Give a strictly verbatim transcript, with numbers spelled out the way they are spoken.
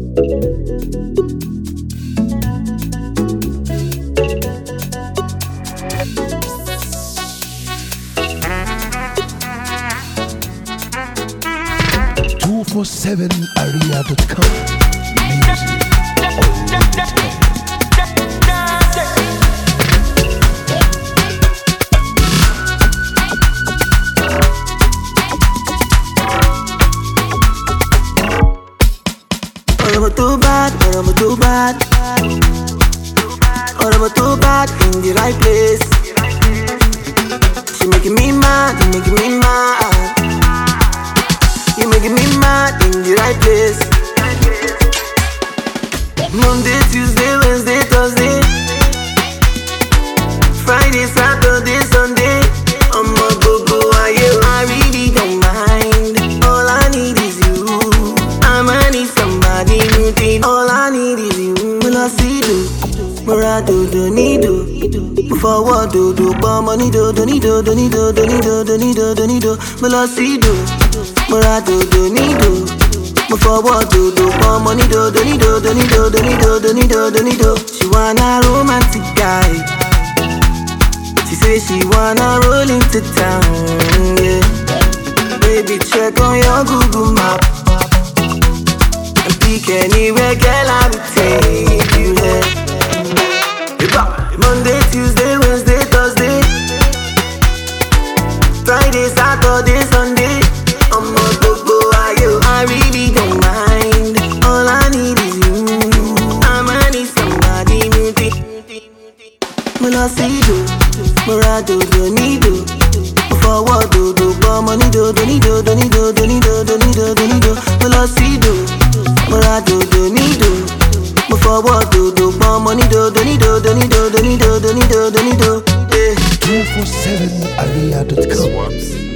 two four seven area dot com. Music all the time. Or I'm too bad, or I'm too bad, or I'm too bad in the right place. She making me mad, you making me mad. You making me mad in the right place. Monday, Tuesday, Wednesday, Thursday, Friday, Saturday, Sunday. I'm a go-go, I I really don't mind. All I need is you. I'ma need somebody new thing. All I need is you. When I see you, Mora do do need do. Forward do do, but money do do need do do need do do need do do need do do need do. When I see you, Mora do do need do. Forward do do, but money do do need do do need do do need do do need do do need do. She want a romantic guy. She say she wanna roll into town, yeah. Baby, check on your Google map and pick anywhere, girl, I will take you there. Monday, Tuesday, Wednesday, Thursday, Friday, Saturday, Sunday. I'm a go-go, I really don't mind. All I need is you. I'ma need somebody new. When I see you, Mora do do need do. Forward do do, but money do do need do do need do do need do do need do do need do. When I see you, Mora do do need do. Forward do do, but money do do need do do need do do need do do need do do need do. two four seven area dot com.